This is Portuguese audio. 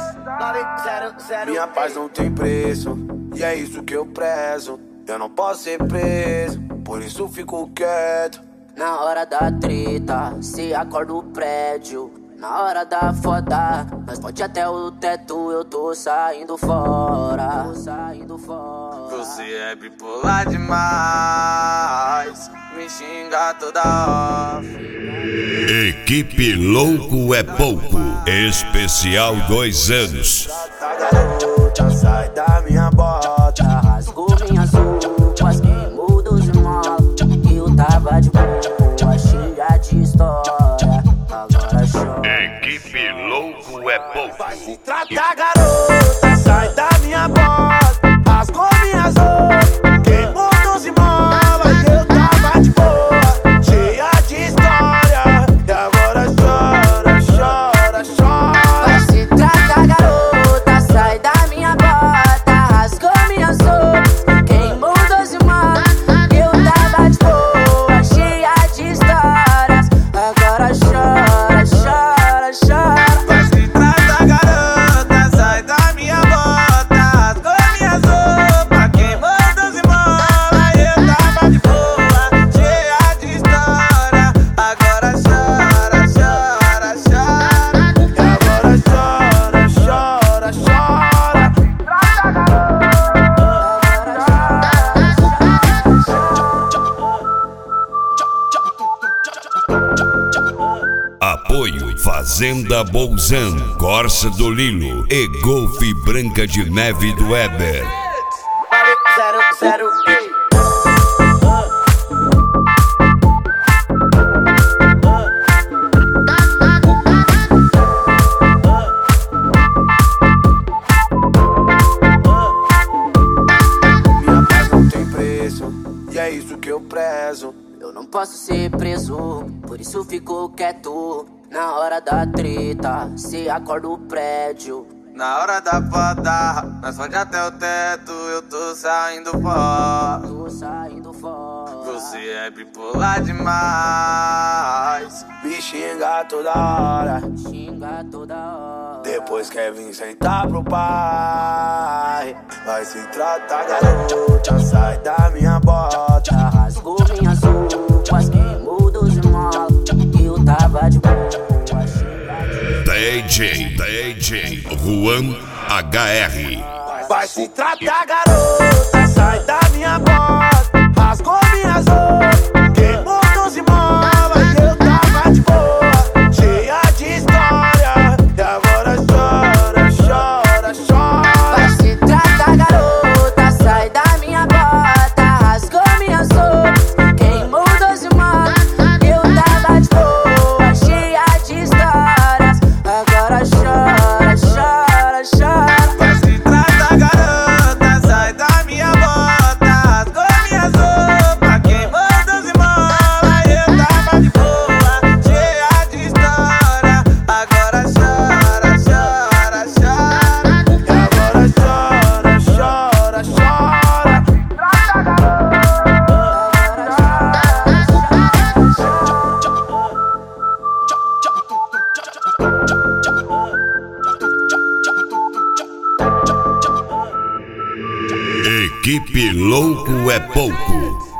Minha paz não tem preço, e é isso que eu prezo. Eu não posso ser preso, por isso fico quieto. Na hora da treta, se acorda o prédio. Na hora da foda, nós pode até o teto. Eu tô saindo fora, Você é bipolar demais, me xinga toda hora. Equipe Louco é Pouco, especial 2 anos. Garota, sai da minha bota. Rasgou minhas roupas, queimou dos malos. Eu tava de boa, cheia de história. Agora chora. Equipe Louco é Pouco. Vai se tratar, garota, sai da minha bota. Rasgou minhas roupas, queimou dos imóveis. Eu tava de boa, cheia de história. E agora chora, chora, chora. Vai se tratar, garota, sai da minha bota. Rasgou minhas roupas, queimou dos imóveis. Eu tava de boa, cheia de histórias. Agora chora, chora, chora. Vai se tratar, garota, sai da minha bota. Rasgou minhas roupas, queimou dos imóveis. Eu tava de boa, cheia de história. Agora chora, chora, chora. E agora chora, chora, chora. Apoio Fazenda Bolzan, Corsa do Lilo e Golfe Branca de Neve do Weber. 0, Minha paz não tem preço, e é isso que eu prezo. Eu não posso ser preso, por isso fico quieto. Na hora da treta, se acorda o prédio. Na hora da foda, nós pode até o teto. Eu tô saindo fora. Tô saindo fora. Você é bipolar demais, me xinga toda hora. Xinga toda hora. Depois quer vir sentar pro pai. Vai se tratar, garota, sai da minha bota. Rasgou minhas roupas, queimou dos malos. Eu tava de boa, DJ Juan HR. Vai se tratar, garota, sai da minha bota. Rasgou minhas roupas, queimou dos imóveis. Eu tava de boa, cheia de história. E agora chora, chora, chora. vai se tratar, garota, sai da minha bota. Rasgou minhas roupas, queimou dos imóveis. Eu tava de boa, cheia de histórias. Agora chora, chora, chora. Vai se tratar, garota, sai da minha bota. Rasgou minhas roupas, queimou dos imóveis. Eu tava de boa, cheia de história. Agora chora, chora, chora. E agora chora, chora, chora. Equipe Louco é Pouco.